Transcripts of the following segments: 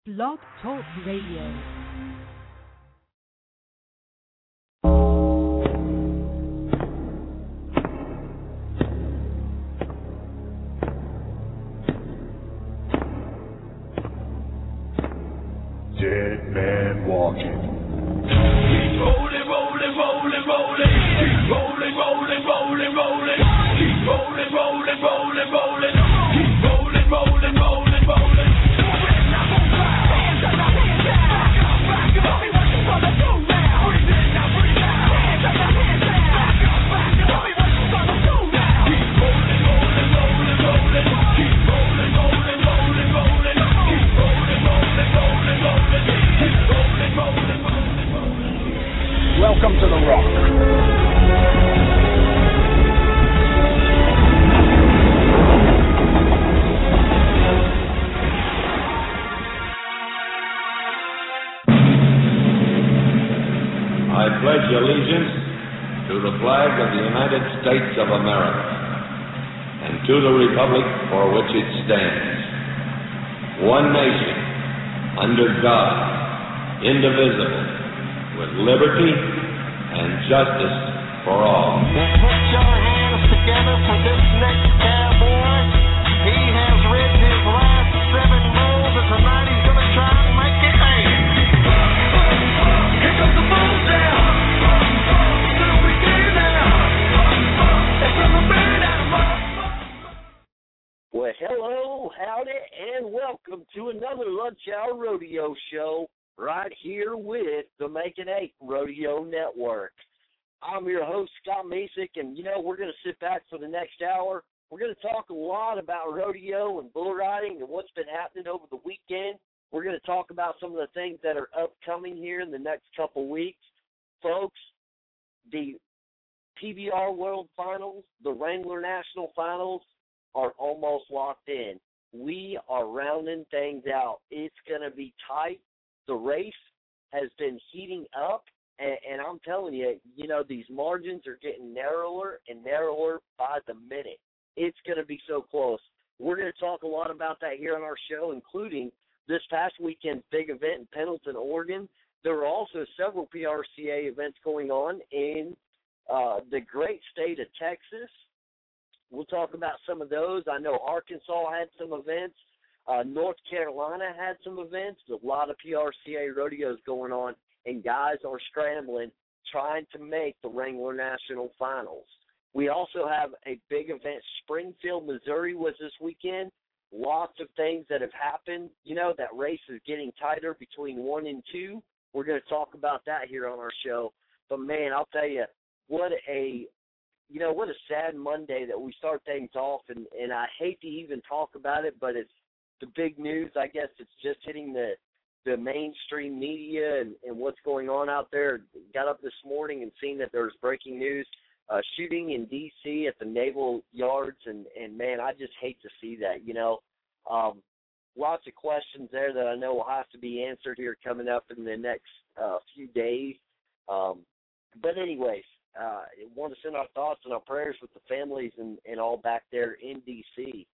Blog Talk Radio. Dead man walking. Keep rolling, rolling, rolling, rolling. Keep rolling, rolling, rolling, rolling. Keep rolling, rolling, rolling, rolling. Keep rolling, rolling, rolling, rolling. Welcome to the Rock. I pledge allegiance to the flag of the United States of America and to the republic for which it stands, one nation, under God, indivisible, with liberty and justice for all. Put your hands together for this next cowboy. He has written his last 7 rolls, and tonight he's going to try and make it 8. Here comes the bull down. So we do now. It's from the bird out of my... Well, hello, howdy, and welcome to another Lunch Hour Rodeo Show right here with the Making 8 Rodeo Network. I'm your host, Scott Mesick, and, we're going to sit back for the next hour. We're going to talk a lot about rodeo and bull riding and what's been happening over the weekend. We're going to talk about some of the things that are upcoming here in the next couple weeks. Folks, the PBR World Finals, the Wrangler National Finals are almost locked in. We are rounding things out. It's going to be tight. The race has been heating up, and I'm telling you, these margins are getting narrower and narrower by the minute. It's going to be so close. We're going to talk a lot about that here on our show, including this past weekend's big event in Pendleton, Oregon. There are also several PRCA events going on in the great state of Texas. We'll talk about some of those. I know Arkansas had some events. North Carolina had some events. A lot of PRCA rodeos going on, and guys are scrambling, trying to make the Wrangler National Finals. We also have a big event. Springfield, Missouri was this weekend. Lots of things that have happened. That race is getting tighter between 1 and 2. We're going to talk about that here on our show. But, man, I'll tell you, what a sad Monday that we start things off, and I hate to even talk about it, but it's the big news. I guess it's just hitting the mainstream media and what's going on out there. Got up this morning and seen that there's breaking news, shooting in D.C. at the Naval Yards, and man, I just hate to see that, Lots of questions there that I know will have to be answered here coming up in the next few days. But anyways, I want to send our thoughts and our prayers with the families and all back there in D.C.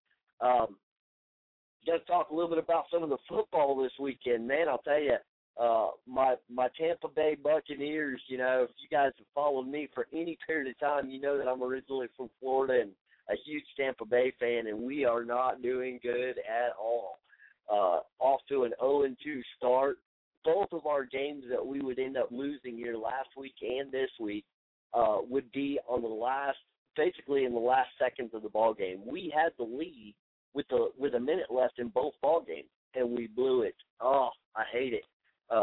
Got to talk a little bit about some of the football this weekend, man. I'll tell you, my Tampa Bay Buccaneers, if you guys have followed me for any period of time, you know that I'm originally from Florida and a huge Tampa Bay fan, and we are not doing good at all. Off to an 0-2 start. Both of our games that we would end up losing here last week and this week would be on basically in the last seconds of the ball game. We had the lead with a minute left in both ball games, and we blew it. Oh, I hate it.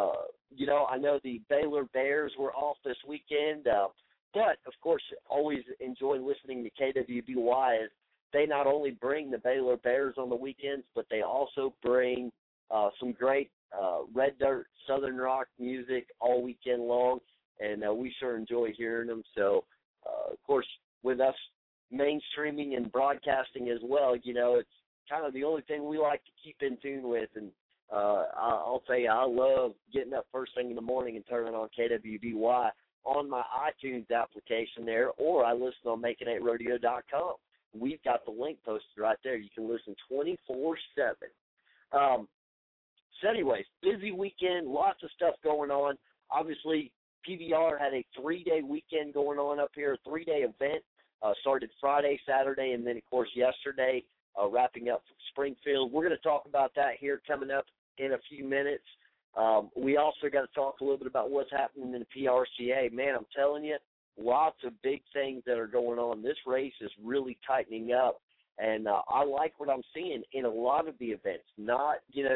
I know the Baylor Bears were off this weekend, but, of course, always enjoy listening to KWBY as they not only bring the Baylor Bears on the weekends, but they also bring some great Red Dirt Southern rock music all weekend long, and we sure enjoy hearing them. So, of course, with us mainstreaming and broadcasting as well, it's kind of the only thing we like to keep in tune with. And I'll tell you, I love getting up first thing in the morning and turning on KWBY on my iTunes application there, or I listen on making8rodeo.com. We've got the link posted right there. You can listen 24/7. So anyways, busy weekend, lots of stuff going on. Obviously, PBR had a 3-day weekend going on up here, a 3-day event. Started Friday, Saturday, and then, of course, yesterday, wrapping up from Springfield. We're going to talk about that here coming up in a few minutes. We also got to talk a little bit about what's happening in the PRCA. Man, I'm telling you, lots of big things that are going on. This race is really tightening up, and I like what I'm seeing in a lot of the events. Not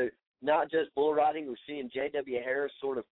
just bull riding. We're seeing J.W. Harris sort of,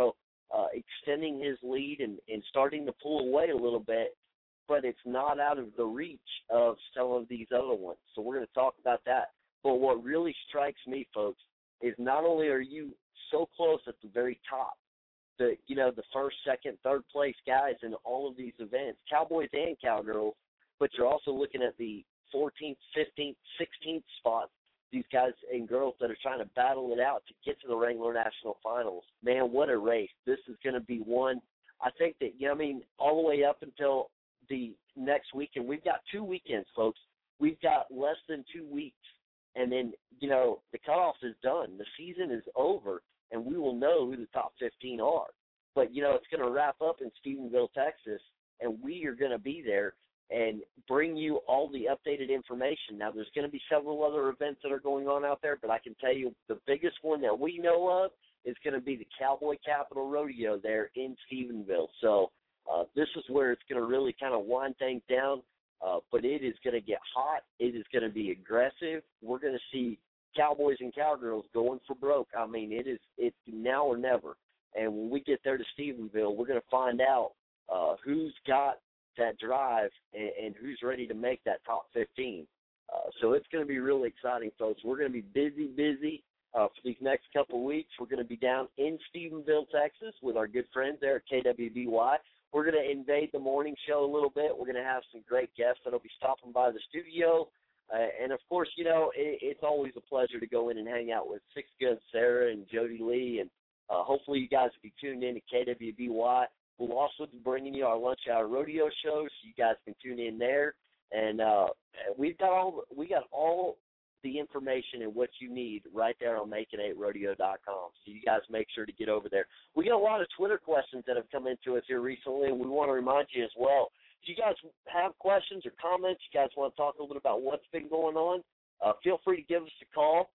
extending his lead and starting to pull away a little bit, but it's not out of the reach of some of these other ones. So we're going to talk about that. But what really strikes me, folks, is not only are you so close at the very top, the first, second, third place guys in all of these events, cowboys and cowgirls, but you're also looking at the 14th, 15th, 16th spots, these guys and girls that are trying to battle it out to get to the Wrangler National Finals. Man, what a race. This is going to be one. I think that, all the way up until the next weekend. We've got 2 weekends, folks. We've got less than 2 weeks. And then, the cutoff is done. The season is over, and we will know who the top 15 are. But, it's going to wrap up in Stephenville, Texas, and we are going to be there and bring you all the updated information. Now, there's going to be several other events that are going on out there, but I can tell you the biggest one that we know of is going to be the Cowboy Capital Rodeo there in Stephenville. So this is where it's going to really kind of wind things down, but it is going to get hot. It is going to be aggressive. We're going to see cowboys and cowgirls going for broke. I mean, it's now or never. And when we get there to Stephenville, we're going to find out who's got that drive and who's ready to make that top 15. So it's going to be really exciting, folks. We're going to be busy for these next couple of weeks. We're going to be down in Stephenville, Texas with our good friends there at KWBY. We're going to invade the morning show a little bit. We're going to have some great guests that will be stopping by the studio. And, of course, it's always a pleasure to go in and hang out with Six Gun Sarah and Jody Lee. And hopefully you guys will be tuned in to KWBY. We'll also be bringing you our lunch hour rodeo show, so you guys can tune in there. And we got all the information and what you need right there on Making8Rodeo.com. So you guys make sure to get over there. We get a lot of Twitter questions that have come into us here recently, and we want to remind you as well. If you guys have questions or comments, you guys want to talk a little bit about what's been going on, feel free to give us a call,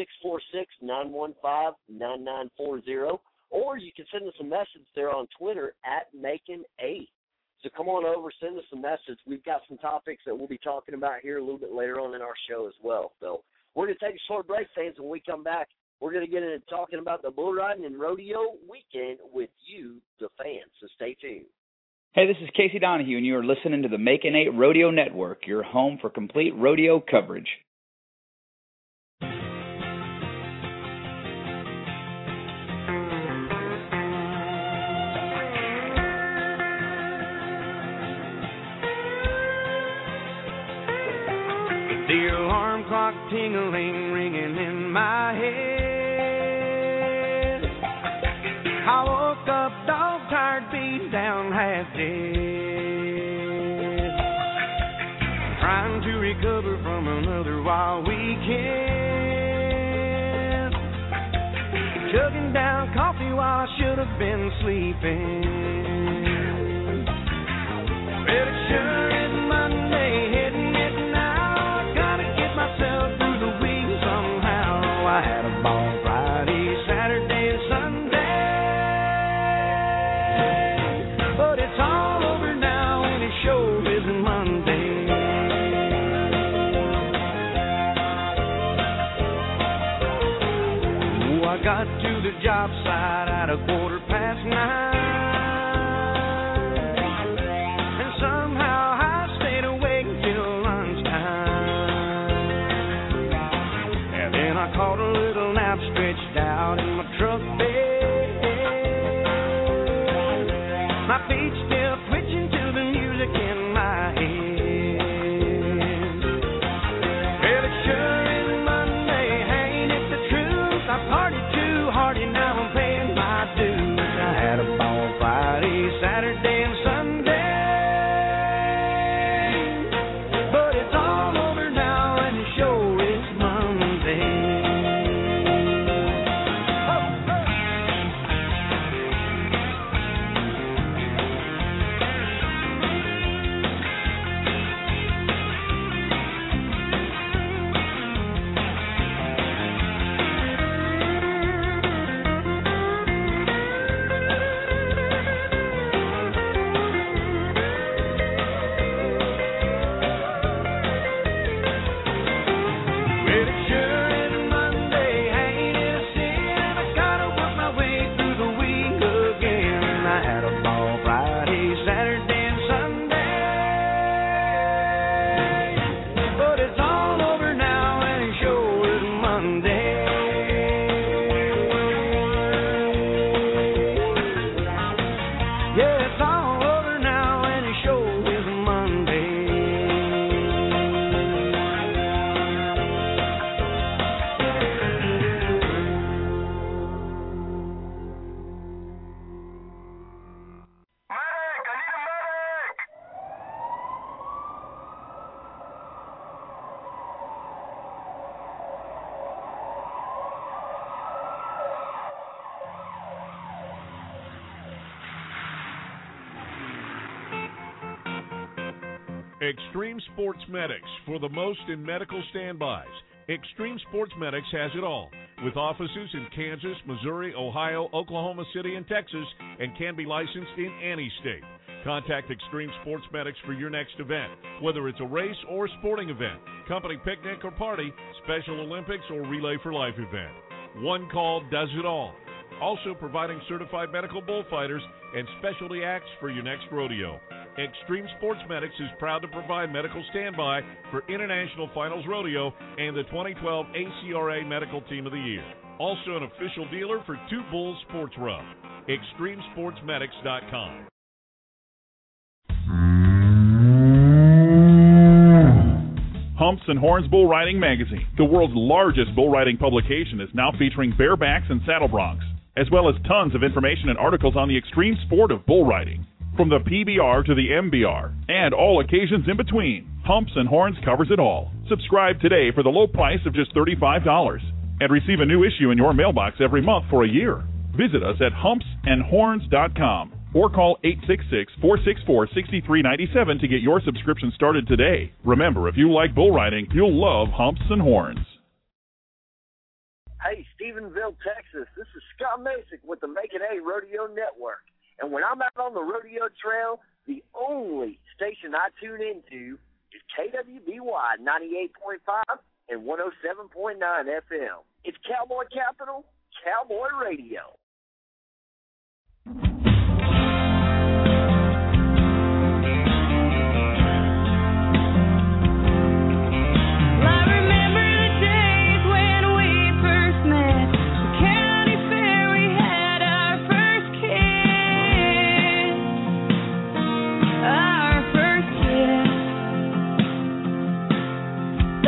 646-915-9940. Or you can send us a message there on Twitter at Making8. So come on over, send us a message. We've got some topics that we'll be talking about here a little bit later on in our show as well. So we're going to take a short break, fans. When we come back, we're going to get into talking about the bull riding and rodeo weekend with you, the fans. So stay tuned. Hey, this is Casey Donahue, and you are listening to the Making8 Rodeo Network, your home for complete rodeo coverage. The alarm clock ting-a-ling, ringing in my head. I woke up dog-tired, beat down, half dead. Trying to recover from another wild weekend. Chugging down coffee while I should have been sleeping. Well, it sure is Monday, heading it now. Myself through the week somehow. I had a ball Friday, Saturday, and Sunday, but it's all over now, and it sure isn't Monday. Oh, I got to the job site at 9:15. Caught a little nap stretched out in my truck bed. My feet still twitching to the music in my head. Well, it sure is Monday, ain't it the truth? I partied too hard and now I'm paying my dues. I had a ball Friday, Saturday, and Sunday, but it's all over now and it sure is Monday. Extreme Sports Medics, for the most in medical standbys. Extreme Sports Medics has it all, with offices in Kansas, Missouri, Ohio, Oklahoma City, and Texas, and can be licensed in any state. Contact Extreme Sports Medics for your next event, whether it's a race or sporting event, company picnic or party, Special Olympics or Relay for Life event. One call does it all. Also providing certified medical bullfighters and specialty acts for your next rodeo. Extreme Sports Medics is proud to provide medical standby for International Finals Rodeo and the 2012 ACRA Medical Team of the Year. Also an official dealer for Two Bulls Sports Rub. ExtremeSportsMedics.com. Humps and Horns Bull Riding Magazine, the world's largest bull riding publication, is now featuring barebacks and saddle broncs, as well as tons of information and articles on the extreme sport of bull riding. From the PBR to the MBR, and all occasions in between, Humps and Horns covers it all. Subscribe today for the low price of just $35 and receive a new issue in your mailbox every month for a year. Visit us at humpsandhorns.com or call 866-464-6397 to get your subscription started today. Remember, if you like bull riding, you'll love Humps and Horns. Hey, Stephenville, Texas. This is Scott Masick with the Making A Rodeo Network. And when I'm out on the rodeo trail, the only station I tune into is KWBY 98.5 and 107.9 FM. It's Cowboy Capital, Cowboy Radio.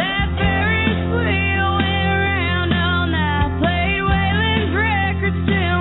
Still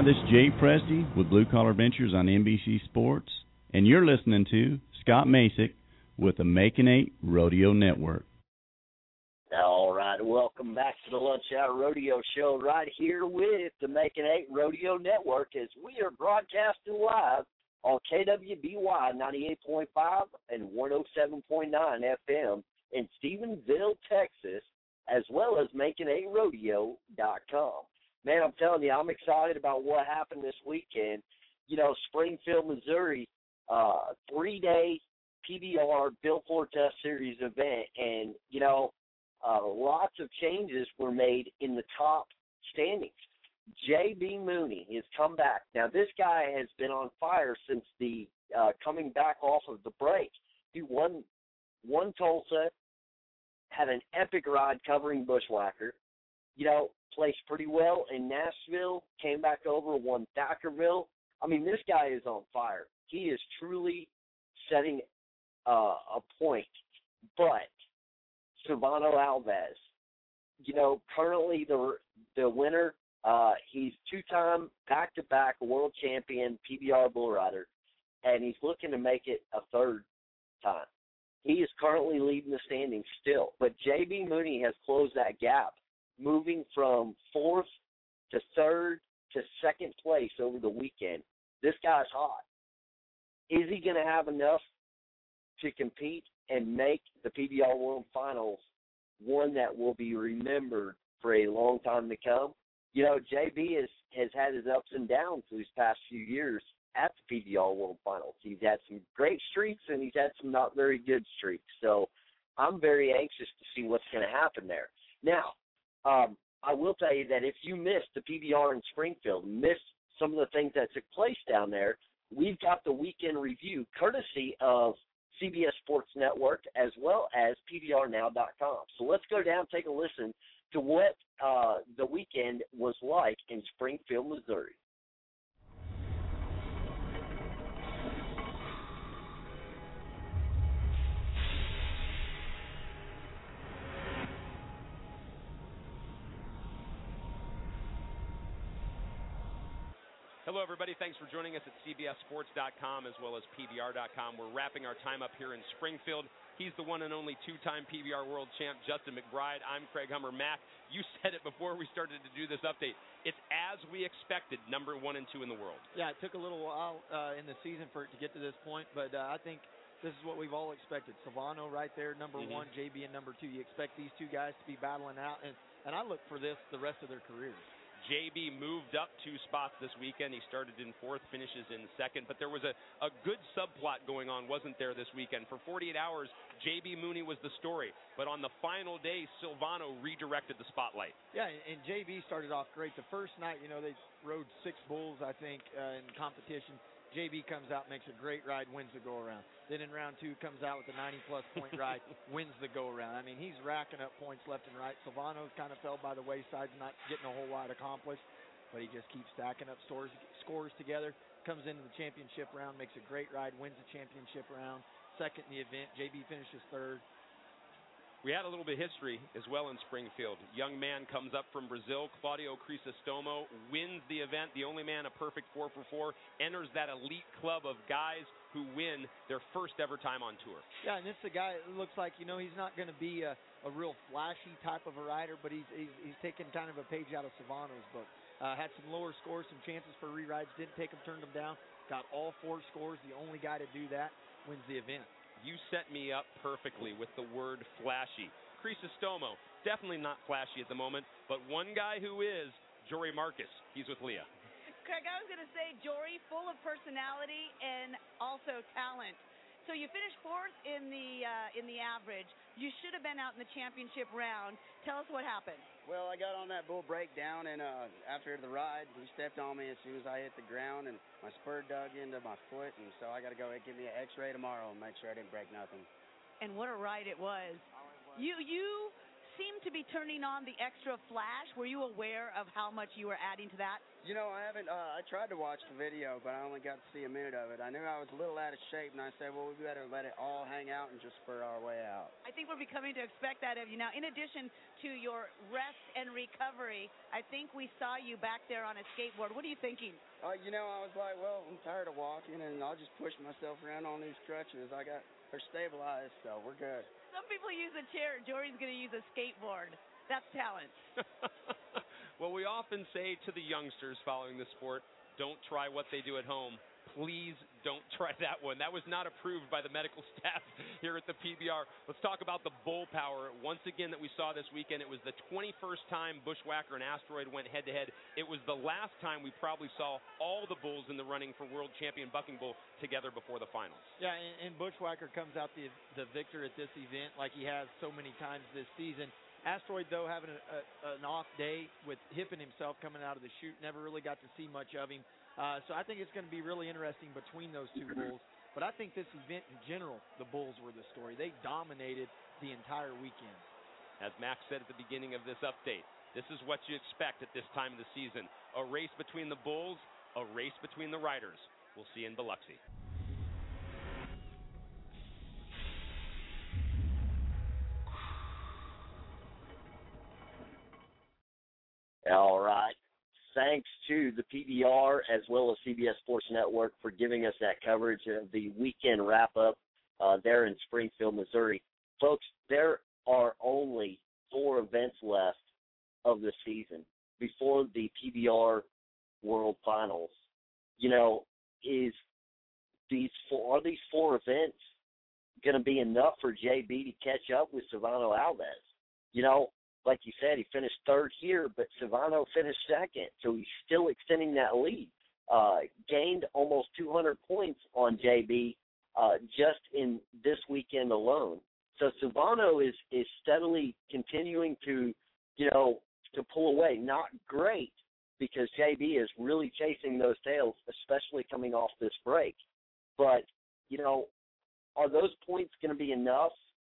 this is Jay Presti with Blue Collar Ventures on NBC Sports, and you're listening to Scott Masick with the Making 8 Rodeo Network. All right, welcome back to the Lunch Hour Rodeo Show right here with the Making 8 Rodeo Network as we are broadcasting live on KWBY 98.5 and 107.9 FM in Stephenville, Texas, as well as Making8Rodeo.com. Man, I'm telling you, I'm excited about what happened this weekend. You know, Springfield, Missouri, 3-day PBR Bill Fortest Series event, and, you know, lots of changes were made in the top standings. J.B. Mooney has come back. Now, this guy has been on fire since the coming back off of the break. He won Tulsa, had an epic ride covering Bushwhacker, you know, placed pretty well in Nashville, came back over, won Thackerville. I mean, this guy is on fire. He is truly setting a point. But Silvano Alves, you know, currently the winner, he's two-time back-to-back world champion PBR bull rider, and he's looking to make it a third time. He is currently leading the standings still, but J.B. Mooney has closed that gap, moving from fourth to third to second place over the weekend. This guy's hot. Is he going to have enough to compete and make the PBR World Finals one that will be remembered for a long time to come? You know, JB has had his ups and downs these past few years at the PBR World Finals. He's had some great streaks, and he's had some not very good streaks. So I'm very anxious to see what's going to happen there. Now, I will tell you that if you missed the PBR in Springfield, missed some of the things that took place down there, we've got the weekend review courtesy of CBS Sports Network as well as PBRNow.com. So let's go down and take a listen to what the weekend was like in Springfield, Missouri. Hello, everybody. Thanks for joining us at CBSSports.com as well as PBR.com. We're wrapping our time up here in Springfield. He's the one and only two-time PBR world champ, Justin McBride. I'm Craig Hummer. Mac, you said it before we started to do this update. It's as we expected, number 1 and 2 in the world. Yeah, it took a little while in the season for it to get to this point, but I think this is what we've all expected. Silvano right there, number 1, JB and number 2. You expect these two guys to be battling out, and I look for this the rest of their careers. JB moved up 2 spots this weekend. He started in 4th, finishes in 2nd. But there was a good subplot going on, wasn't there, this weekend? For 48 hours, JB Mooney was the story. But on the final day, Silvano redirected the spotlight. Yeah, and JB started off great. The first night, you know, they rode 6 bulls, I think, in competition. JB comes out, makes a great ride, wins the go-around. Then in round 2, comes out with a 90-plus point ride, wins the go-around. I mean, he's racking up points left and right. Silvano kind of fell by the wayside, not getting a whole lot accomplished, but he just keeps stacking up scores together, comes into the championship round, makes a great ride, wins the championship round, 2nd in the event. JB finishes 3rd. We had a little bit of history as well in Springfield. Young man comes up from Brazil, Claudio Crisostomo, wins the event, the only man a perfect 4 for 4, enters that elite club of guys who win their first ever time on tour. Yeah, and this is a guy that looks like, you know, he's not going to be a real flashy type of a rider, but he's taken kind of a page out of Silvano's book. Had some lower scores, some chances for re-rides, didn't take them, turned them down, got all 4 scores, the only guy to do that, wins the event. You set me up perfectly with the word flashy. Crisostomo, definitely not flashy at the moment, but one guy who is, Jory Marcus. He's with Leah. Craig, I was going to say, Jory, full of personality and also talent. So you finished 4th in the average. You should have been out in the championship round. Tell us what happened. Well, I got on that bull breakdown, and after the ride, he stepped on me as soon as I hit the ground, and my spur dug into my foot, and so I got to go and give me an X-ray tomorrow and make sure I didn't break nothing. And what a ride it was. You seem to be turning on the extra flash. Were you aware of how much you were adding to that? You know, I haven't. I tried to watch the video, but I only got to see a minute of it. I knew I was a little out of shape, and I said, well, we better let it all hang out and just spur our way out. I think we're becoming to expect that of you. Now, in addition to your rest and recovery, I think we saw you back there on a skateboard. What are you thinking? You know, I was like, well, I'm tired of walking, and I'll just push myself around on these crutches. They're stabilized, so we're good. Some people use a chair. Jory's going to use a skateboard. That's talent. Well, we often say to the youngsters following the sport, don't try what they do at home. Please don't try that one. That was not approved by the medical staff here at the PBR. Let's talk about the bull power once again that we saw this weekend. It was the 21st time Bushwhacker and Asteroid went head-to-head. It was the last time we probably saw all the bulls in the running for world champion bucking bull together before the finals. Yeah, and Bushwhacker comes out the victor at this event like he has so many times this season. Asteroid, though, having an off day with hipping himself coming out of the chute, never really got to see much of him. So I think it's going to be really interesting between those two bulls. But I think this event in general, the bulls were the story. They dominated the entire weekend. As Max said at the beginning of this update, this is what you expect at this time of the season. A race between the bulls, a race between the riders. We'll see you in Biloxi. All right. Thanks to the PBR as well as CBS Sports Network for giving us that coverage of the weekend wrap-up there in Springfield, Missouri. Folks, there are only 4 events left of the season before the PBR World Finals. You know, are these 4 events going to be enough for JB to catch up with Silvano Alves? You know, like you said, he finished 3rd here, but Silvano finished 2nd, so he's still extending that lead. Gained almost 200 points on JB just in this weekend alone. So Silvano is steadily continuing to pull away. Not great, because JB is really chasing those tails, especially coming off this break. But, you know, are those points going to be enough?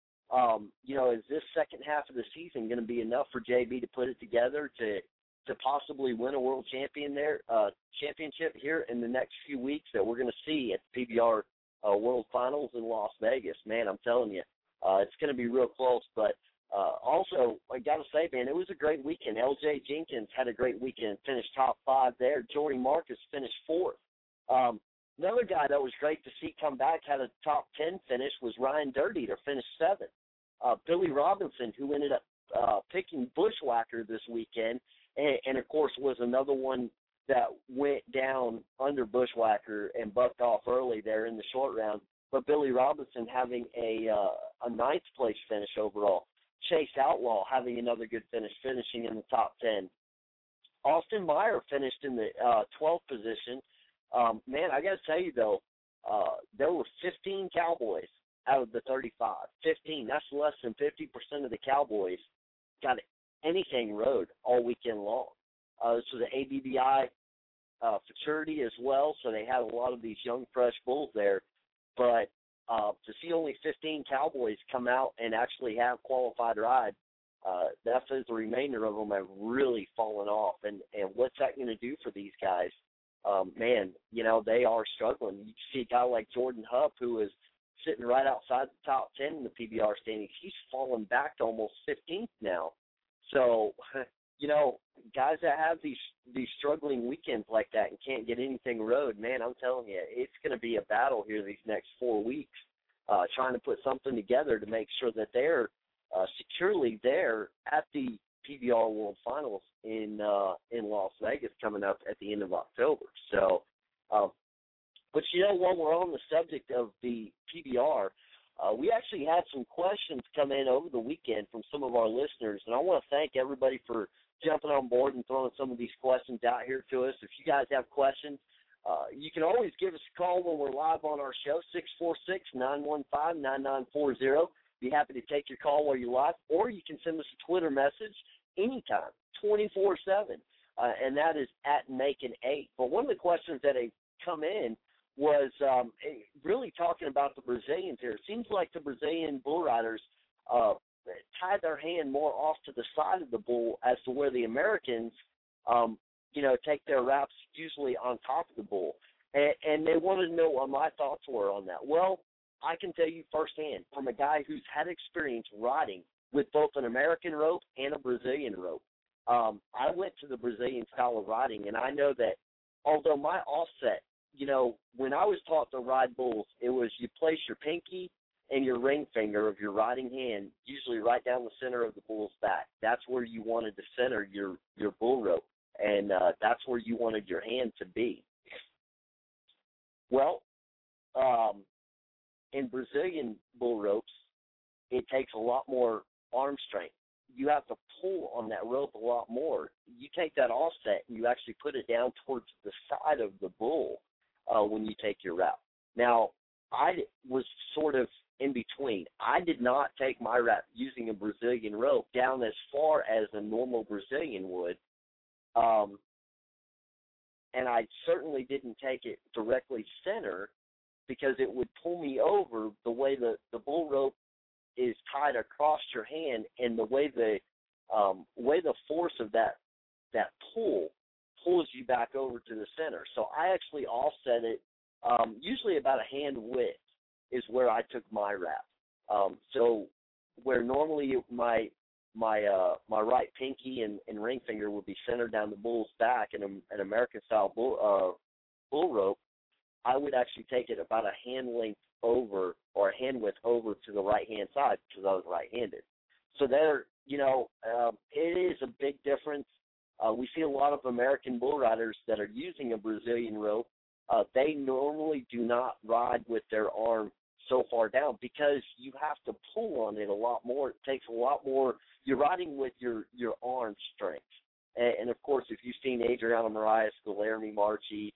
Is this second half of the season going to be enough for JB to put it together to possibly win a world championship here in the next few weeks that we're going to see at the PBR World Finals in Las Vegas? Man, I'm telling you, it's going to be real close. But also, I got to say, man, it was a great weekend. L.J. Jenkins had a great weekend, finished top 5 there. Jordy Marcus finished 4th. Another guy that was great to see come back, had a top 10 finish, was Ryan Dirty-Eater, finished 7th. Billy Robinson, who ended up picking Bushwhacker this weekend, and of course was another one that went down under Bushwhacker and bucked off early there in the short round. But Billy Robinson having a 9th place finish overall. Chase Outlaw having another good finish, finishing in the top 10. Austin Meyer finished in the 12th position. Man, I got to tell you, though, there were 15 Cowboys out of the 35. 15, that's less than 50% of the Cowboys got anything rode all weekend long. This was the ABBI fraternity as well, so they had a lot of these young, fresh bulls there. But to see only 15 Cowboys come out and actually have qualified ride, that says the remainder of them have really fallen off. And what's that going to do for these guys? Man, you know, they are struggling. You see a guy like Jordan Hupp, who is sitting right outside the top 10 in the PBR standings. He's fallen back to almost 15th now. So, you know, guys that have these struggling weekends like that and can't get anything rode, man, I'm telling you, it's going to be a battle here these next 4 weeks, trying to put something together to make sure that they're securely there at the PBR World Finals in Las Vegas coming up at the end of October. So, but you know, while we're on the subject of the PBR, we actually had some questions come in over the weekend from some of our listeners, and I want to thank everybody for jumping on board and throwing some of these questions out here to us. If you guys have questions, you can always give us a call when we're live on our show, 646-915-9940. Be happy to take your call while you're live, or you can send us a Twitter message anytime, 24/7, and that is @Macon8. But one of the questions that had come in was really talking about the Brazilians here. It seems like the Brazilian bull riders tied their hand more off to the side of the bull as to where the Americans take their wraps usually on top of the bull. And they wanted to know what my thoughts were on that. Well, I can tell you firsthand from a guy who's had experience riding with both an American rope and a Brazilian rope. I went to the Brazilian style of riding, and I know that although my offset, when I was taught to ride bulls, it was you place your pinky and your ring finger of your riding hand, usually right down the center of the bull's back. That's where you wanted to center your bull rope, and that's where you wanted your hand to be. Well, in Brazilian bull ropes, it takes a lot more arm strength. You have to pull on that rope a lot more. You take that offset and you actually put it down towards the side of the bull when you take your wrap. Now, I was sort of in between. I did not take my wrap using a Brazilian rope down as far as a normal Brazilian would. And I certainly didn't take it directly center because it would pull me over the way the bull rope is tied across your hand, and the way the force of that pull pulls you back over to the center. So I actually offset it usually about a hand width is where I took my wrap. So where normally my right pinky and ring finger would be centered down the bull's back in an American style bull rope, I would actually take it about a hand length over or a hand width over to the right hand side because I was right-handed. So there, it is a big difference. We see a lot of American bull riders that are using a Brazilian rope. They normally do not ride with their arm so far down because you have to pull on it a lot more. It takes a lot more. You're riding with your arm strength. And of course, if you've seen Adriano Moraes, Guilherme Marchi,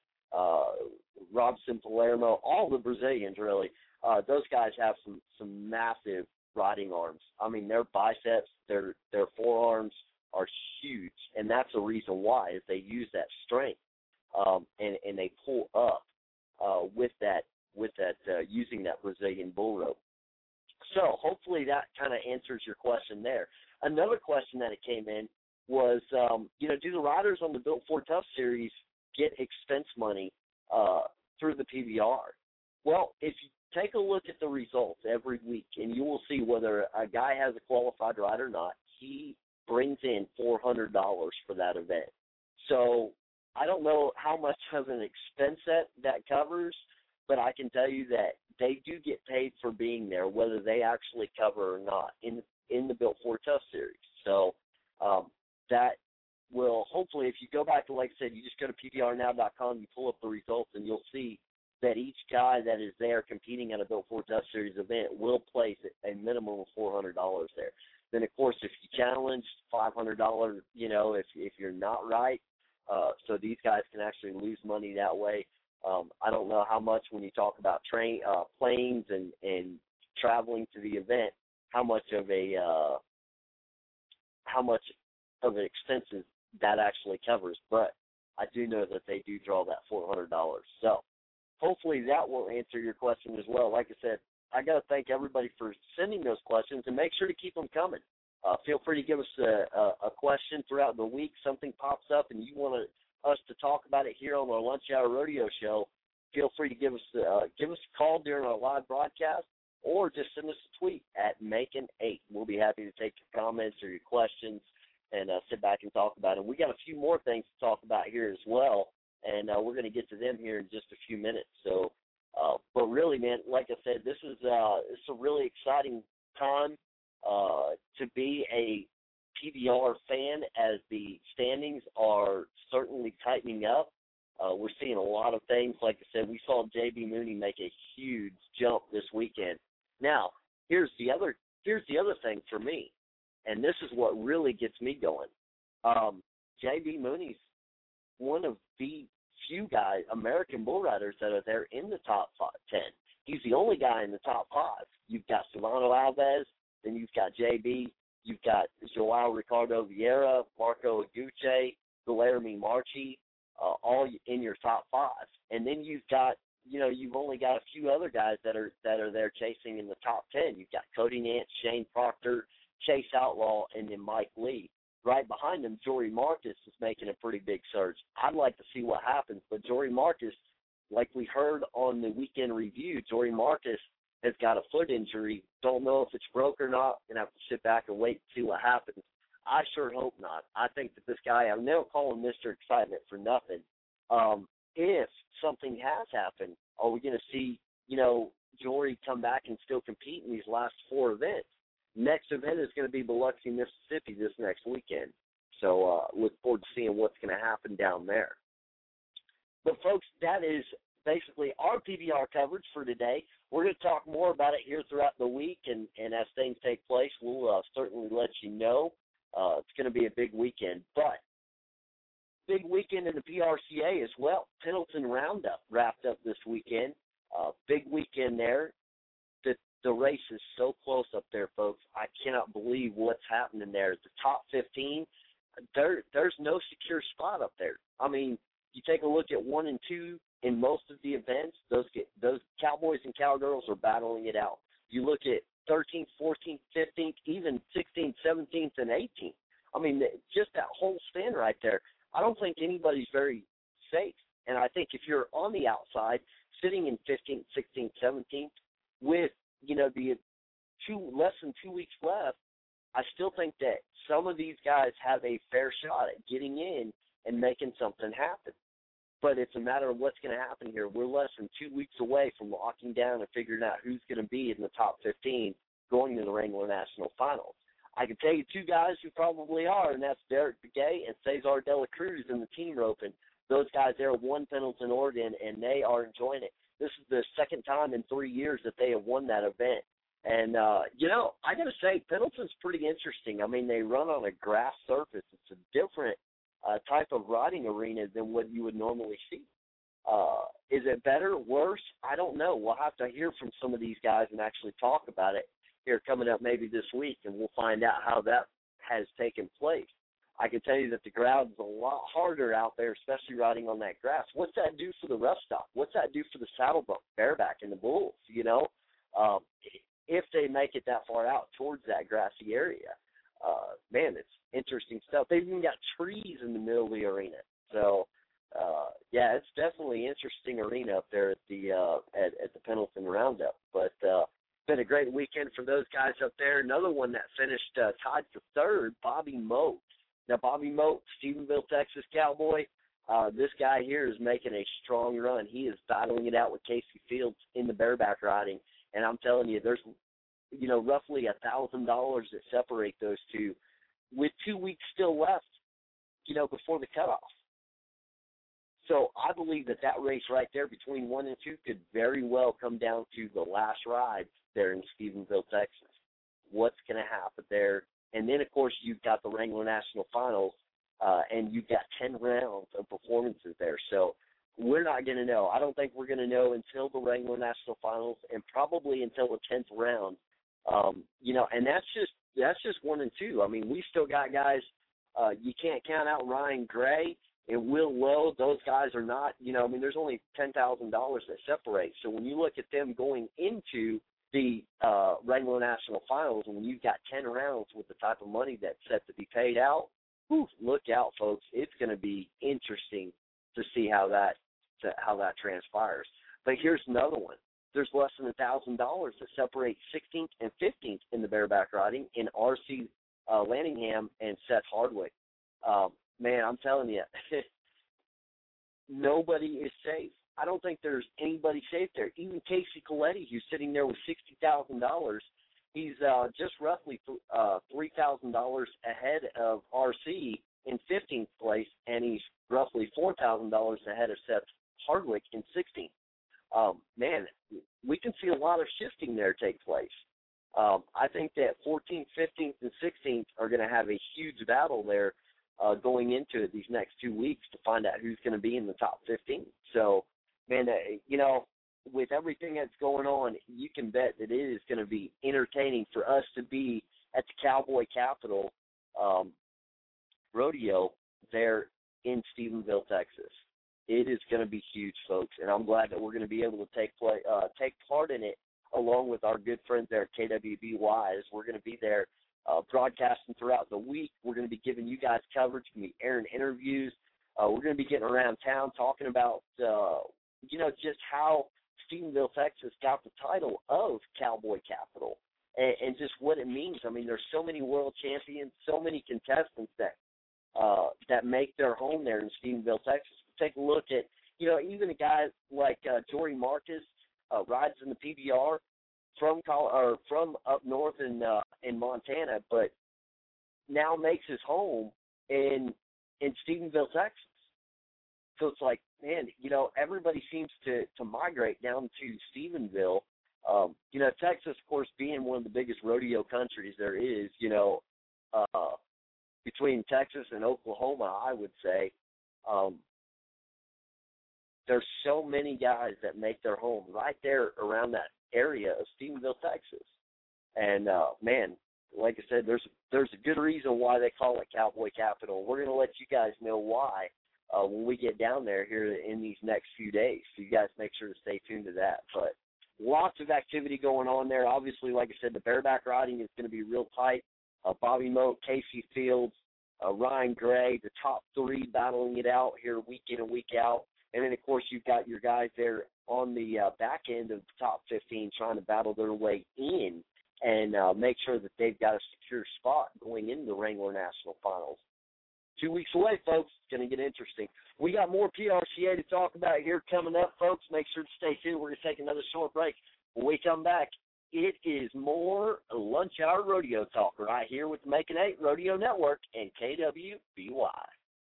Robson Palermo, all the Brazilians really, those guys have some massive riding arms. I mean, their biceps, their forearms are huge, and that's the reason why is they use that strength and they pull up with that using that Brazilian bull rope. So hopefully that kind of answers your question there. Another question that it came in was, do the riders on the Built Ford Tough series get expense money through the PBR? Well, if you take a look at the results every week, and you will see whether a guy has a qualified ride or not, he brings in $400 for that event. So I don't know how much of an expense that covers, but I can tell you that they do get paid for being there, whether they actually cover or not in the Built Ford Tough series. So that will hopefully, if you go back to, like I said, you just go to PBRnow.com, you pull up the results, and you'll see that each guy that is there competing at a Built Ford Tough series event will place a minimum of $400 there. Then, of course, if you challenge, $500, if you're not right. So these guys can actually lose money that way. I don't know how much when you talk about planes and traveling to the event, how much of an expenses that actually covers, but I do know that they do draw that $400. So hopefully that will answer your question as well. Like I said, I got to thank everybody for sending those questions, and make sure to keep them coming. Feel free to give us a question throughout the week. Something pops up and you want us to talk about it here on our Lunch Hour Rodeo Show. Feel free to give us a call during our live broadcast, or just send us a tweet at Macon8. We'll be happy to take your comments or your questions and sit back and talk about it. We got a few more things to talk about here as well, and we're going to get to them here in just a few minutes. So, but really, man, like I said, this is a really exciting time to be a PBR fan, as the standings are certainly tightening up. We're seeing a lot of things. Like I said, we saw J.B. Mooney make a huge jump this weekend. Now, here's the other thing for me, and this is what really gets me going. J.B. Mooney's one of the few guys, American bull riders, that are there in the top 10. He's the only guy in the top 5. You've got Solano Alves, then you've got J.B., you've got Joao Ricardo Vieira, Marco Aguche, Guilherme Marchi, all in your top 5. And then you've got, you've only got a few other guys that are there chasing in the top 10. You've got Cody Nance, Shane Proctor, Chase Outlaw, and then Mike Lee. right behind him, Jory Marcus is making a pretty big surge. I'd like to see what happens, but Jory Marcus, like we heard on the weekend review, Jory Marcus has got a foot injury. Don't know if it's broke or not. Going to have to sit back and wait and see what happens. I sure hope not. I think that this guy, I never call him Mr. Excitement for nothing. If something has happened, are we going to see, Jory come back and still compete in these last 4 events? Next event is going to be Biloxi, Mississippi this next weekend. So look forward to seeing what's going to happen down there. But, folks, that is basically our PBR coverage for today. We're going to talk more about it here throughout the week, and as things take place, we'll certainly let you know. It's going to be a big weekend. But big weekend in the PRCA as well. Pendleton Roundup wrapped up this weekend. Big weekend there. The race is so close up there, folks. I cannot believe what's happening there. The top 15, there's no secure spot up there. I mean, you take a look at 1 and 2 in most of the events, those Cowboys and Cowgirls are battling it out. You look at 13th, 14th, 15th, even 16th, 17th, and 18th. I mean, just that whole stand right there, I don't think anybody's very safe. And I think if you're on the outside, sitting in 15th, 16th, 17th, with, the less than 2 weeks left, I still think that some of these guys have a fair shot at getting in and making something happen. But it's a matter of what's going to happen here. We're less than 2 weeks away from locking down and figuring out who's going to be in the top 15 going to the Wrangler National Finals. I can tell you 2 guys who probably are, and that's Derek Begay and Cesar De La Cruz in the team roping. Those guys there have won Pendleton, Oregon, and they are enjoying it. This is the second time in 3 years that they have won that event. And, I got to say, Pendleton's pretty interesting. I mean, they run on a grass surface. It's a different type of riding arena than what you would normally see. Is it better, worse? I don't know. We'll have to hear from some of these guys and actually talk about it here coming up maybe this week, and we'll find out how that has taken place. I can tell you that the ground is a lot harder out there, especially riding on that grass. What's that do for the rough stop? What's that do for the saddle bump, bareback, and the bulls, if they make it that far out towards that grassy area? Man, it's interesting stuff. They've even got trees in the middle of the arena. So, it's definitely an interesting arena up there at the at the Pendleton Roundup. But been a great weekend for those guys up there. Another one that finished tied for third, Bobby Moat. Now, Bobby Moat, Stephenville, Texas Cowboy, this guy here is making a strong run. He is battling it out with Casey Fields in the bareback riding. And I'm telling you, there's, roughly $1,000 that separate those two with 2 weeks still left, before the cutoff. So I believe that race right there between 1 and 2 could very well come down to the last ride there in Stephenville, Texas. What's going to happen there? And then, of course, you've got the Wrangler National Finals, and you've got 10 rounds of performances there. So we're not going to know. I don't think we're going to know until the Wrangler National Finals and probably until the 10th round. And that's just 1 and 2. I mean, we still got guys. You can't count out Ryan Gray and Will Lowe. Those guys are not, there's only $10,000 that separate. So when you look at them going into the Wrangler National Finals, and when you've got 10 rounds with the type of money that's set to be paid out, look out, folks. It's going to be interesting to see how that transpires. But here's another one. There's less than $1,000 that separate 16th and 15th in the bareback riding in R.C. Lanningham and Seth Hardwick. Man, I'm telling you, nobody is safe. I don't think there's anybody safe there. Even Casey Coletti, who's sitting there with $60,000, he's just roughly $3,000 ahead of R.C. in 15th place, and he's roughly $4,000 ahead of Seth Hardwick in 16th. Man, we can see a lot of shifting there take place. I think that 14th, 15th, and 16th are going to have a huge battle there going into it these next 2 weeks to find out who's going to be in the top 15. So, man, with everything that's going on, you can bet that it is going to be entertaining for us to be at the Cowboy Capital Rodeo there in Stephenville, Texas. It is going to be huge, folks, and I'm glad that we're going to be able to take part in it along with our good friends there at KWBY, as we're going to be there broadcasting throughout the week. We're going to be giving you guys coverage. We're going to be airing interviews. We're going to be getting around town talking about, just how Stephenville, Texas got the title of Cowboy Capital and just what it means. I mean, there's so many world champions, so many contestants that make their home there in Stephenville, Texas. Take a look at, even a guy like Jory Marcus rides in the PBR from up north in Montana, but now makes his home in Stephenville, Texas. So it's like, man, everybody seems to migrate down to Stephenville. Texas, of course, being one of the biggest rodeo countries there is, between Texas and Oklahoma, I would say, there's so many guys that make their home right there around that area of Stephenville, Texas. And, man, like I said, there's a good reason why they call it Cowboy Capital. We're going to let you guys know why when we get down there here in these next few days. So you guys make sure to stay tuned to that. But lots of activity going on there. Obviously, like I said, the bareback riding is going to be real tight. Bobby Moat, Casey Fields, Ryan Gray, the top three battling it out here week in and week out. And then, of course, you've got your guys there on the back end of the top 15 trying to battle their way in and make sure that they've got a secure spot going into the Wrangler National Finals. 2 weeks away, folks. It's going to get interesting. We got more PRCA to talk about here coming up, folks. Make sure to stay tuned. We're going to take another short break. When we come back, it is more Lunch Hour Rodeo Talk right here with the Making 8 Rodeo Network and KWBY.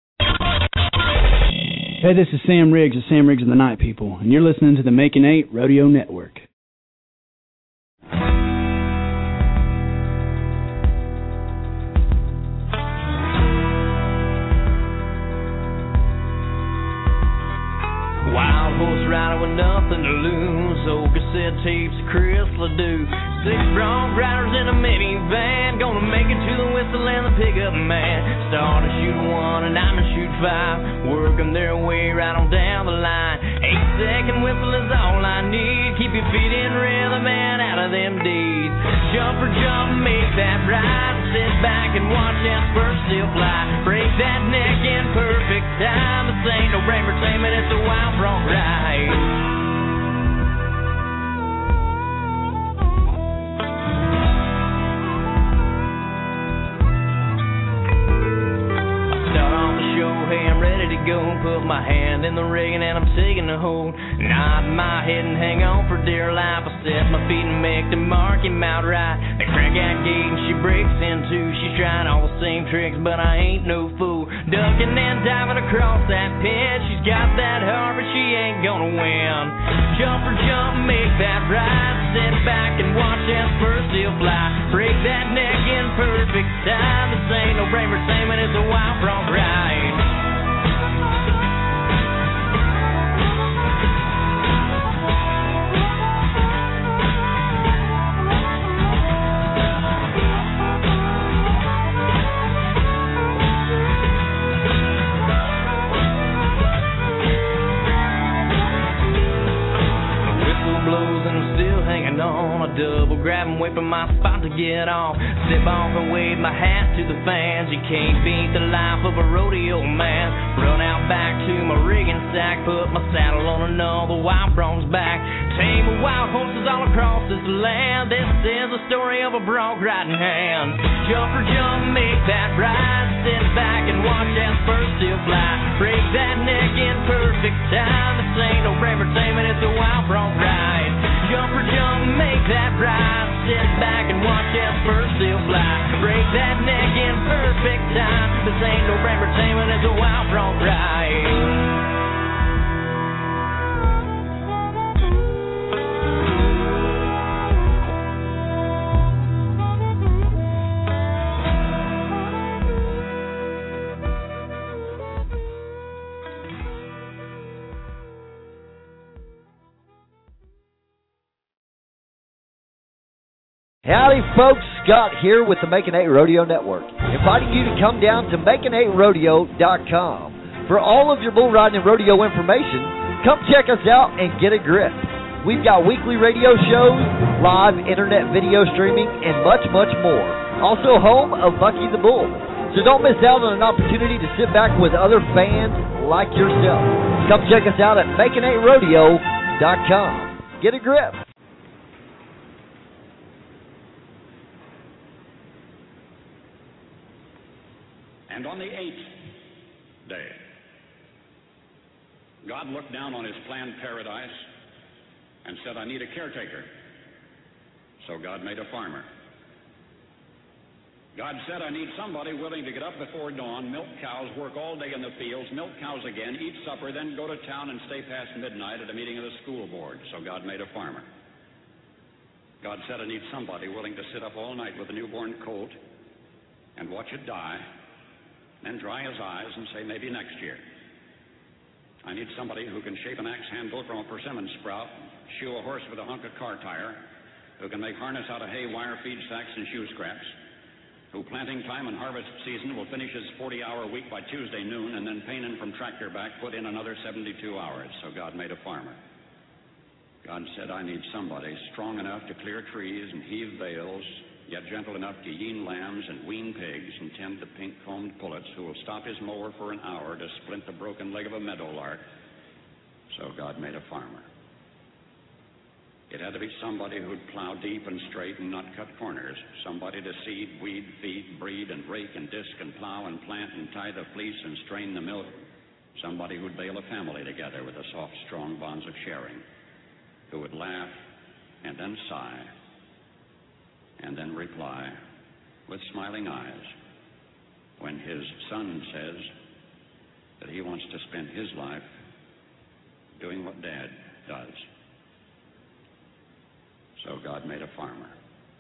Hey, this is Sam Riggs of Sam Riggs and the Night People, and you're listening to the Making 8 Rodeo Network. Wild horse rider with nothing to lose. Old cassette tapes of Chris Ledoux. 6 bronc riders in a minivan, gonna make it to the whistle and the pickup man. Start to shoot 1 and I'm to shoot 5, working their way right on down the line. 8-second whistle is all I need. Keep your feet in rhythm and out of them deeds. Jump or jump, make that ride. Sit back and watch that spur still fly. Break that neck in perfect time. This ain't no brain entertainment, it's a wild bronc ride. Go put my hand in the rigging and I'm taking a hold. Nod my head and hang on for dear life. I set my feet and make the mark him outright. They crack that gate and she breaks in two. She's trying all the same tricks, but I ain't no fool. Ducking and diving across that pit. She's got that heart, but she ain't gonna win. Jump or jump, make that ride. Sit back and watch that spur still fly. Break that neck in perfect time. This ain't no brain entertainment, it's a wild bronc ride. On a double grab and wait for my spot to get off. Step off and wave my hat to the fans. You can't beat the life of a rodeo man. Run out back to my rigging sack, put my saddle on another wild bronc back. Tame of wild horses all across this land. This is the story of a bronc riding hand. Jump or jump, make that ride. Sit back and watch that spur still fly. Break that neck in perfect time. This ain't no brain entertainment, it's a wild bronc ride. Jump or jump, make that ride. Sit back and watch that spur still fly. Break that neck in perfect time. This ain't no brain entertainment, it's a wild bronc ride. Howdy, folks. Scott here with the Making 8 Rodeo Network, inviting you to come down to making8rodeo.com. For all of your bull riding and rodeo information, come check us out and get a grip. We've got weekly radio shows, live internet video streaming, and much, much more. also home of Bucky the Bull. So don't miss out on an opportunity to sit back with other fans like yourself. Come check us out at Making8Rodeo.com. Get a grip. And on the 8th day, God looked down on his planned paradise and said, I need a caretaker. So God made a farmer. God said, I need somebody willing to get up before dawn, milk cows, work all day in the fields, milk cows again, eat supper, then go to town and stay past midnight at a meeting of the school board. So God made a farmer. God said, I need somebody willing to sit up all night with a newborn colt and watch it die, then dry his eyes and say, maybe next year. I need somebody who can shape an axe handle from a persimmon sprout, shoe a horse with a hunk of car tire, who can make harness out of hay, wire, feed sacks, and shoe scraps, who planting time and harvest season will finish his 40-hour week by Tuesday noon, and then painting from tractor back put in another 72 hours. So God made a farmer. God said, I need somebody strong enough to clear trees and heave bales, yet gentle enough to yean lambs and wean pigs and tend the pink-combed pullets, who will stop his mower for an hour to splint the broken leg of a meadowlark. So God made a farmer. It had to be somebody who'd plow deep and straight and not cut corners, somebody to seed, weed, feed, breed, and rake and disc and plow and plant and tie the fleece and strain the milk, somebody who'd bale a family together with the soft, strong bonds of sharing, who would laugh and then sigh and then reply with smiling eyes when his son says that he wants to spend his life doing what Dad does. So God made a farmer.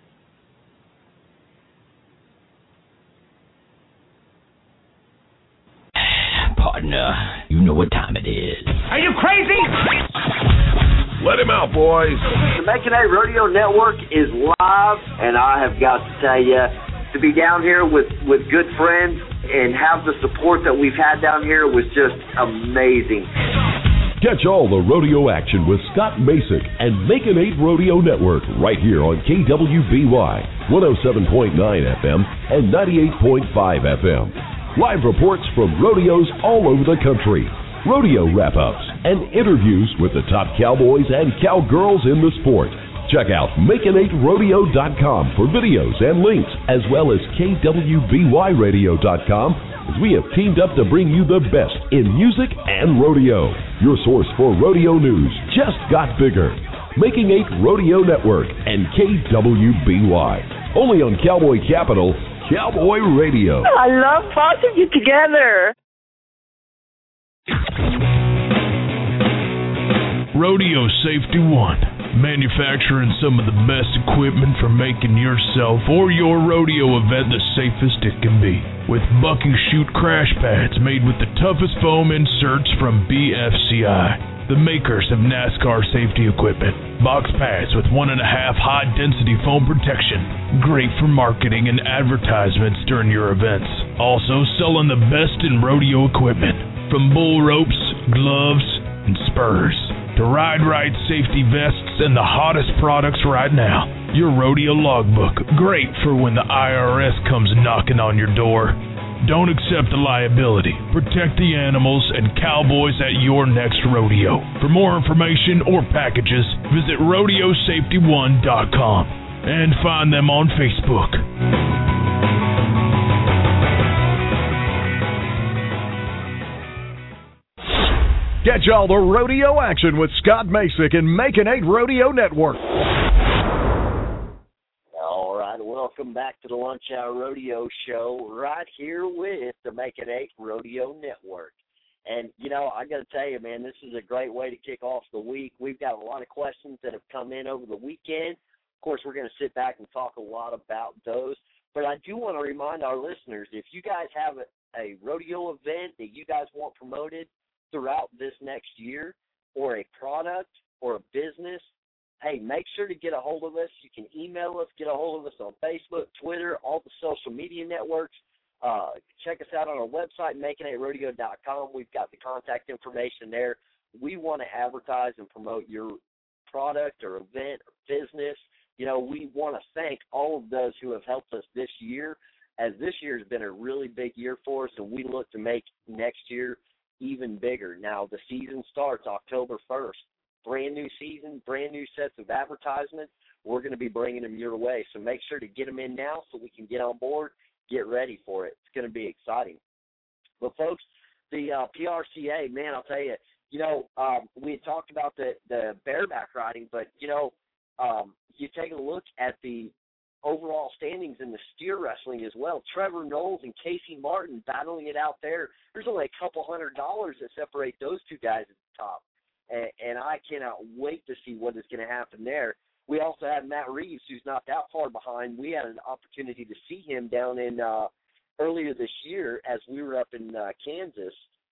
Partner, you know what time it is. Are you crazy? Let him out, boys. The Making A Rodeo Network is live, and I have got to tell you, to be down here with good friends and have the support that we've had down here was just amazing. Catch all the rodeo action with Scott Masick and Making 8 Rodeo Network right here on KWBY 107.9 FM and 98.5 FM. Live reports from rodeos all over the country, rodeo wrap-ups, and interviews with the top cowboys and cowgirls in the sport. Check out Making8Rodeo.com for videos and links, as well as KWBYRadio.com, as we have teamed up to bring you the best in music and rodeo. Your source for rodeo news just got bigger. Making 8 Rodeo Network and KWBY. Only on Cowboy Capital, Cowboy Radio. I love both of you together. Rodeo Safety One, manufacturing some of the best equipment for making yourself or your rodeo event the safest it can be. With buck and shoot crash pads made with the toughest foam inserts from BFCI, the makers of NASCAR safety equipment. Box pads with 1.5 high-density foam protection, great for marketing and advertisements during your events. Also selling the best in rodeo equipment, from bull ropes, gloves, and spurs, to Ride Right safety vests and the hottest products right now. Your rodeo logbook, great for when the IRS comes knocking on your door. Don't accept the liability. Protect the animals and cowboys at your next rodeo. For more information or packages, visit RodeoSafety1.com and find them on Facebook. Catch all the rodeo action with Scott Masick and Making 8 Rodeo Network. All right, welcome back to the Lunch Hour Rodeo Show right here with the Making 8 Rodeo Network. And, you know, I got to tell you, man, this is a great way to kick off the week. We've got a lot of questions that have come in over the weekend. Of course, we're going to sit back and talk a lot about those. But I do want to remind our listeners, if you guys have a rodeo event that you guys want promoted throughout this next year, or a product or a business, hey, make sure to get a hold of us. You can email us, get a hold of us on Facebook, Twitter, all the social media networks. Check us out on our website, Making8Rodeo.com. We've got the contact information there. We want to advertise and promote your product or event or business we want to thank all of those who have helped us this year, as this year has been a really big year for us, and we look to make next year even bigger. Now, the season starts October 1st. Brand new season, brand new sets of advertisements. We're going to be bringing them your way, so make sure to get them in now so we can get on board, get ready for it. It's going to be exciting. But, folks, the PRCA, man, I'll tell you, we had talked about the bareback riding, but, you take a look at the overall standings in the steer wrestling as well. Trevor Knowles and Casey Martin battling it out there. There's only a couple $100 that separate those two guys at the top, and I cannot wait to see what is going to happen there. We also have Matt Reeves, who's not that far behind. We had an opportunity to see him down in earlier this year as we were up in Kansas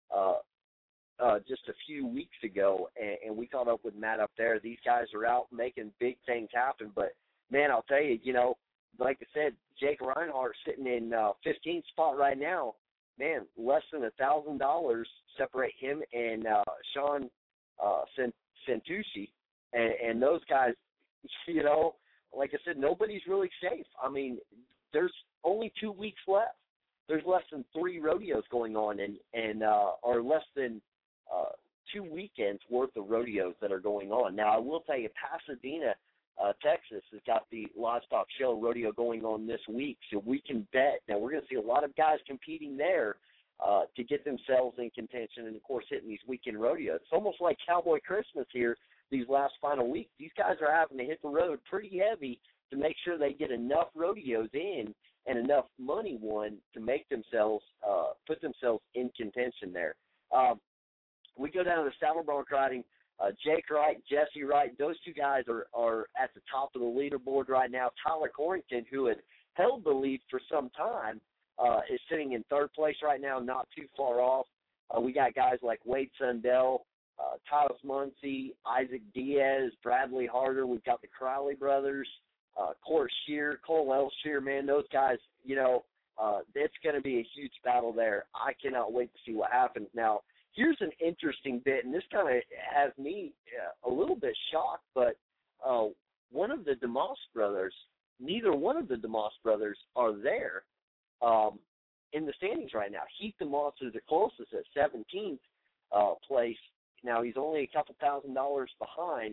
just a few weeks ago, and we caught up with Matt up there. These guys are out making big things happen, but, man, I'll tell you, like I said, Jake Reinhardt sitting in 15th spot right now. Man, less than $1,000 separate him and Sean Santucci, and those guys, like I said, nobody's really safe. I mean, there's only 2 weeks left. There's less than 3 rodeos going on, and or less than 2 weekends worth of rodeos that are going on. Now, I will tell you, Pasadena, Texas has got the Livestock Show Rodeo going on this week, so we can bet. Now, we're going to see a lot of guys competing there to get themselves in contention and, of course, hitting these weekend rodeos. It's almost like Cowboy Christmas here these last final weeks. These guys are having to hit the road pretty heavy to make sure they get enough rodeos in and enough money won to make themselves put themselves in contention there. We go down to the saddle bronc riding. Jake Wright, Jesse Wright, those two guys are at the top of the leaderboard right now. Tyler Corrington, who had held the lead for some time, is sitting in third place right now, not too far off. We got guys like Wade Sundell, Tyler Muncie, Isaac Diaz, Bradley Harder. We've got the Crowley brothers, Court Shear, Cole L. Shear, man, those guys, it's going to be a huge battle there. I cannot wait to see what happens. Now, here's an interesting bit, and this kind of has me a little bit shocked, but one of the DeMoss brothers, neither one of the DeMoss brothers are there in the standings right now. Heath DeMoss is the closest at 17th place. Now, he's only a couple $1,000s behind,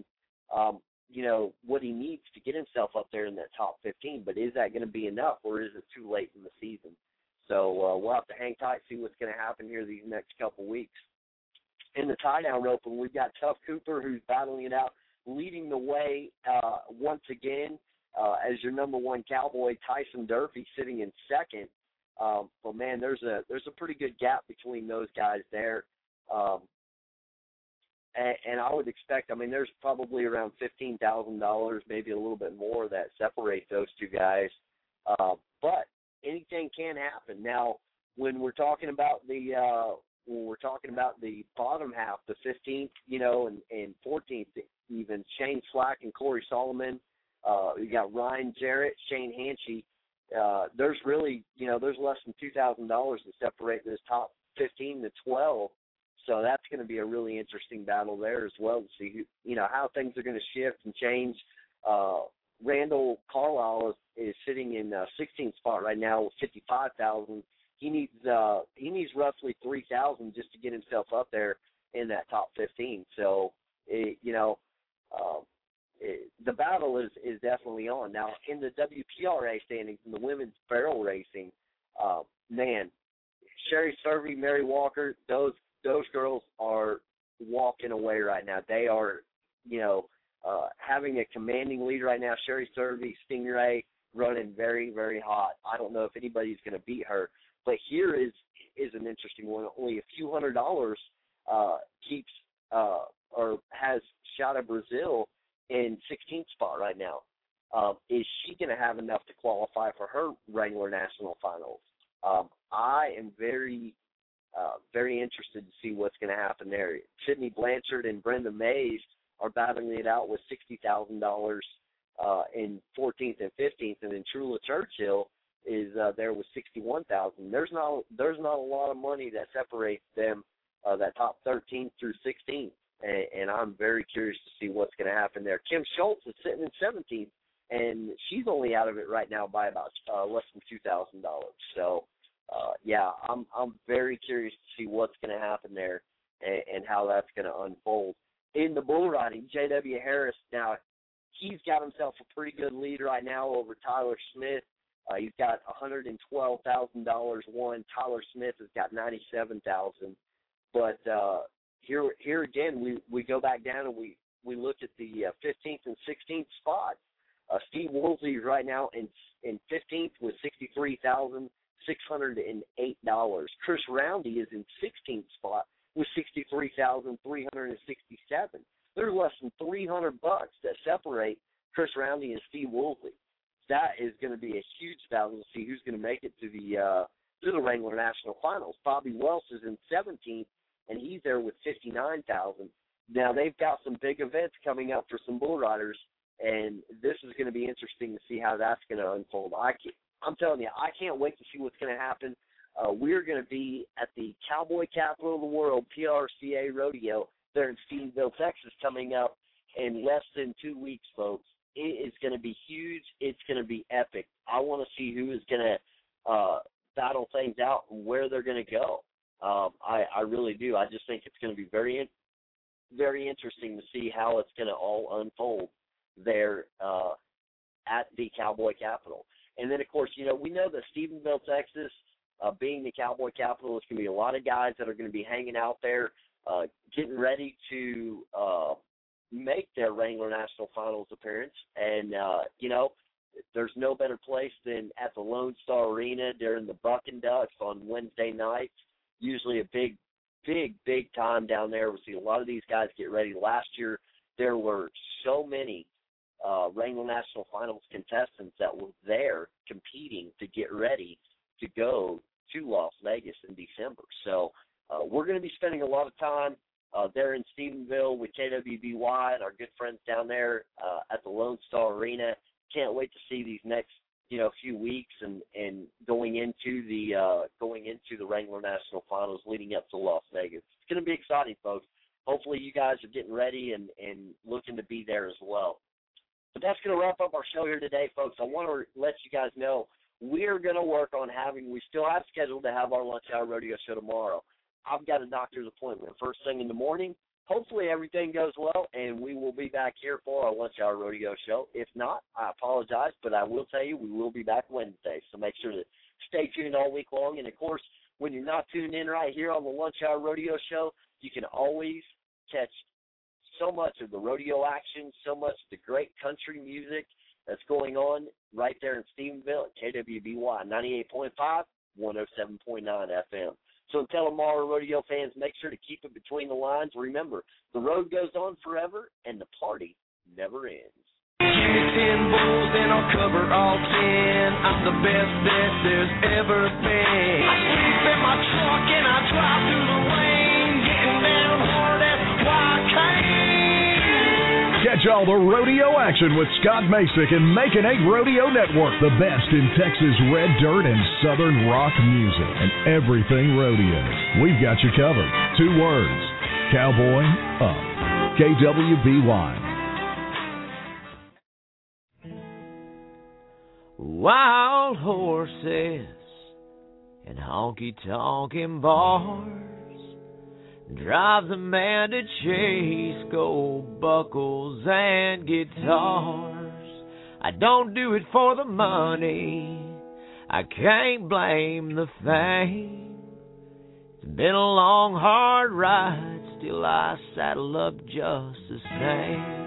what he needs to get himself up there in that top 15, but is that going to be enough, or is it too late in the season? So we'll have to hang tight, see what's going to happen here these next couple weeks. In the tie-down roping, we've got Tough Cooper, who's battling it out, leading the way once again as your number one cowboy. Tyson Durfee sitting in second. But, man, there's a pretty good gap between those guys there. And I would expect, there's probably around $15,000, maybe a little bit more, that separate those two guys. But anything can happen. Now, when we're talking about the bottom half, the 15th, and 14th even, Shane Slack and Corey Solomon, you got Ryan Jarrett, Shane Hanchy. There's really, there's less than $2,000 to separate this top 15 to 12. So that's going to be a really interesting battle there as well to see how things are going to shift and change. Randall Carlisle is sitting in 16th spot right now with $55,000. He needs roughly $3,000 just to get himself up there in that top 15. So the battle is definitely on. Now, in the WPRA standings in the women's barrel racing, man, Sherry Survey, Mary Walker, those girls are walking away right now. They are, having a commanding lead right now. Sherry Survey, Stingray, running very, very hot. I don't know if anybody's going to beat her. But here is an interesting one. Only a few $100 keeps or has Shada Brazil in 16th spot right now. Is she going to have enough to qualify for her Wrangler National Finals? I am very interested to see what's going to happen there. Sydney Blanchard and Brenda Mays are battling it out with $60,000 in 14th and 15th, and then Trula Churchill is there with $61,000. There's not a lot of money that separates them, that top 13th through 16th, and I'm very curious to see what's going to happen there. Kim Schultz is sitting in 17th and she's only out of it right now by about less than $2,000. So, yeah, I'm very curious to see what's going to happen there and how that's going to unfold. In the bull riding, J.W. Harris, now, he's got himself a pretty good lead right now over Tyler Smith. He's got $112,000 won. Tyler Smith has got $97,000. But here again, we go back down and we look at the 15th and 16th spots. Steve Woolsey right now in 15th with $63,608. Chris Roundy is in 16th spot with $63,367. There's less than $300 that separate Chris Roundy and Steve Woolsey. That is going to be a huge battle to see who's going to make it to the Wrangler National Finals. Bobby Welsh is in 17th, and he's there with $59,000. Now, they've got some big events coming up for some bull riders, and this is going to be interesting to see how that's going to unfold. I'm telling you, I can't wait to see what's going to happen. We're going to be at the Cowboy Capital of the World, PRCA Rodeo, there in Stephenville, Texas, coming up in less than 2 weeks, folks. It is going to be huge. It's going to be epic. I want to see who is going to battle things out and where they're going to go. I really do. I just think it's going to be very, very interesting to see how it's going to all unfold there at the Cowboy Capital. And then, of course, we know that Stephenville, Texas, being the Cowboy Capital, there's going to be a lot of guys that are going to be hanging out there, getting ready to make their Wrangler National Finals appearance. And, there's no better place than at the Lone Star Arena during the Buck and Ducks on Wednesday nights. Usually a big time down there. We see a lot of these guys get ready. Last year, there were so many Wrangler National Finals contestants that were there competing to get ready to go to Las Vegas in December. So we're going to be spending a lot of time there in Stephenville with KWBY and our good friends down there at the Lone Star Arena. Can't wait to see these next few weeks and going into the Wrangler National Finals leading up to Las Vegas. It's going to be exciting, folks. Hopefully you guys are getting ready and looking to be there as well. But that's going to wrap up our show here today, folks. I want to let you guys know we're going to work on we still have scheduled to have our Lunch Hour Rodeo show tomorrow. I've got a doctor's appointment first thing in the morning. Hopefully everything goes well, and we will be back here for our Lunch Hour Rodeo show. If not, I apologize, but I will tell you we will be back Wednesday. So make sure to stay tuned all week long. And, of course, when you're not tuned in right here on the Lunch Hour Rodeo show, you can always catch so much of the rodeo action, so much of the great country music that's going on right there in Stephenville at KWBY 98.5, 107.9 FM. So until tomorrow, rodeo fans, make sure to keep it between the lines. Remember, the road goes on forever, and the party never ends. Give me 10 bulls and I'll cover all 10. I'm the best bet there's ever been. I sleep in my truck and I drive through the rain, getting down hard at YK. Catch all the rodeo action with Scott Masick and Making 8 Rodeo Network. The best in Texas red dirt and southern rock music and everything rodeo. We've got you covered. 2 words. Cowboy Up. KWBY. Wild horses and honky-tonkin' bars drive the man to chase gold buckles and guitars. I don't do it for the money, I can't blame the fame. It's been a long, hard ride, still I saddle up just the same.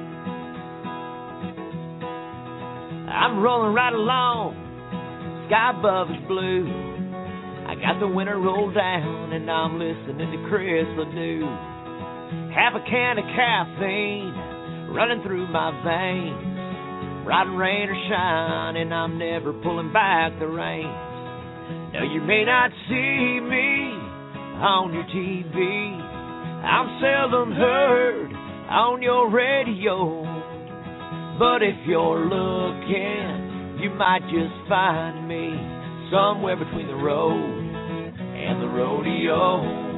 I'm rolling right along, sky above is blue. I got the winter rolled down and I'm listening to Chris Ledoux. Half a can of caffeine running through my veins. Riding rain or shine and I'm never pulling back the reins. No, you may not see me on your TV. I'm seldom heard on your radio. But if you're looking, you might just find me somewhere between the road and the rodeo.